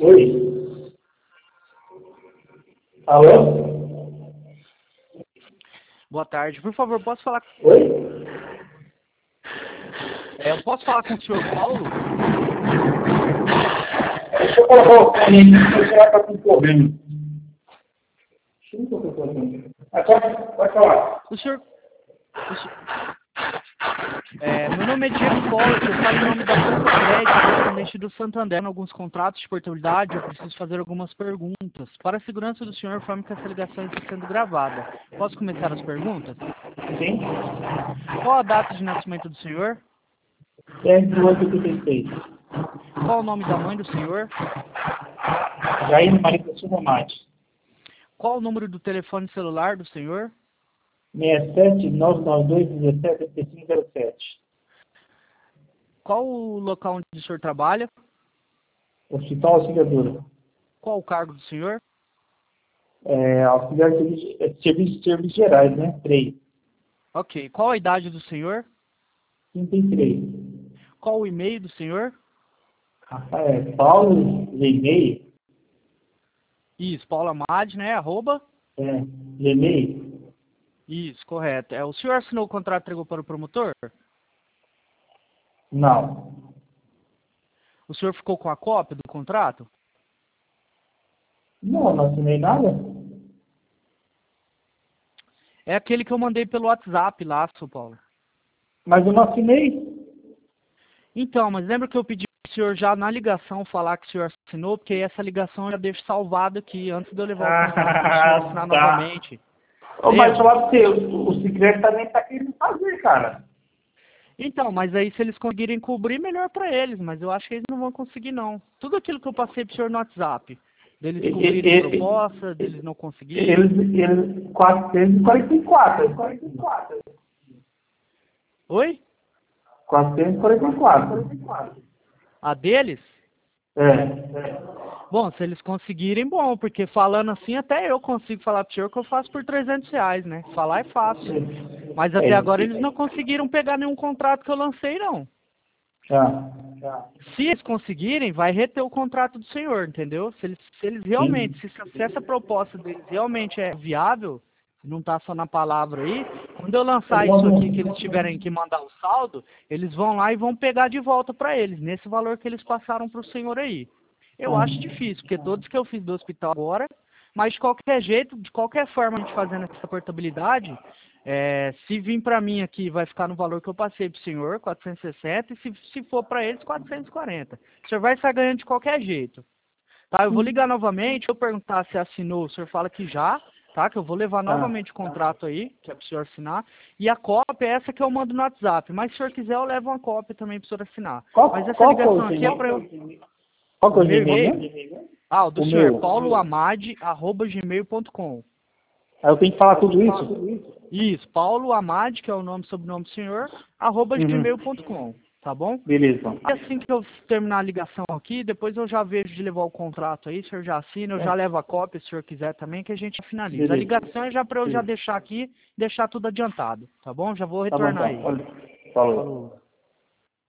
Oi? Alô? Boa tarde. Por favor, posso falar... Oi? eu posso falar com o senhor Paulo? Deixa eu colocar o fone aí, porque será que está com problema. Deixa eu colocar o fone. Pode falar. Meu nome é Diego Collor, eu falo em nome da Franco Crédito, correspondente do Santander. Em alguns contratos de portabilidade, eu preciso fazer algumas perguntas. Para a segurança do senhor, informe que essa ligação está sendo gravada. Posso começar as perguntas? Sim? Qual a data de nascimento do senhor? 10/8/86. Qual o nome da mãe do senhor? Jair Maria da Silva Mate. Qual o número do telefone celular do senhor? 67-992-17-8507. Qual o local onde o senhor trabalha? Hospital Auxiliadora. Qual o cargo do senhor? Auxiliar de serviços gerais, né? 3. Ok. Qual a idade do senhor? 33. Qual o e-mail do senhor? Rafael Paulo Gmail. Isso, Paulo Amade, né? Arroba? Gmail. Isso, correto. O senhor assinou o contrato e entregou para o promotor? Não. O senhor ficou com a cópia do contrato? Não assinei nada. É aquele que eu mandei pelo WhatsApp lá, São Paulo. Mas eu não assinei. Então, mas lembra que eu pedi para o senhor já na ligação falar que o senhor assinou? Porque essa ligação eu já deixo salvada aqui antes de eu levar o contrato para o senhor assinar novamente. Mas falar pra você, o Sicredi também tá querendo fazer, cara. Então, mas aí se eles conseguirem cobrir, melhor para eles. Mas eu acho que eles não vão conseguir, não. Tudo aquilo que eu passei para o senhor no WhatsApp. Deles cobrirem proposta, deles não conseguirem. Eles 444. 44. Oi? 444. A deles? Bom, se eles conseguirem, bom, porque falando assim, até eu consigo falar pro senhor que eu faço por R$300, né? Falar é fácil. Mas até agora eles não conseguiram pegar nenhum contrato que eu lancei, não. Se eles conseguirem, vai reter o contrato do senhor, entendeu? Se eles realmente, se essa proposta deles realmente é viável, não tá só na palavra aí, quando eu lançar isso aqui, que eles tiverem que mandar o saldo, eles vão lá e vão pegar de volta para eles, nesse valor que eles passaram pro senhor aí. Eu acho difícil, porque todos que eu fiz do hospital agora, mas de qualquer jeito, de qualquer forma a gente fazendo essa portabilidade, se vir para mim aqui vai ficar no valor que eu passei para o senhor, 460, e se for para eles, 440. O senhor vai estar ganhando de qualquer jeito. Tá, eu vou ligar novamente, eu perguntar se assinou, o senhor fala que já, tá, que eu vou levar novamente o contrato aí, que é para o senhor assinar, e a cópia é essa que eu mando no WhatsApp, mas se o senhor quiser eu levo uma cópia também para o senhor assinar. Mas essa ligação aqui é para eu... Qual que é o e-mail? O do senhor, pauloamade@gmail.com. Aí eu tenho que falar tudo isso? Isso, Paulo Amade, que é o nome, sobrenome do senhor, @gmail.com, tá bom? Beleza. E assim que eu terminar a ligação aqui, depois eu já vejo de levar o contrato aí, o senhor já assina, eu já levo a cópia, se o senhor quiser também, que a gente finaliza. Beleza. A ligação é já para eu já deixar aqui, deixar tudo adiantado, tá bom? Já vou retornar aí. Falou.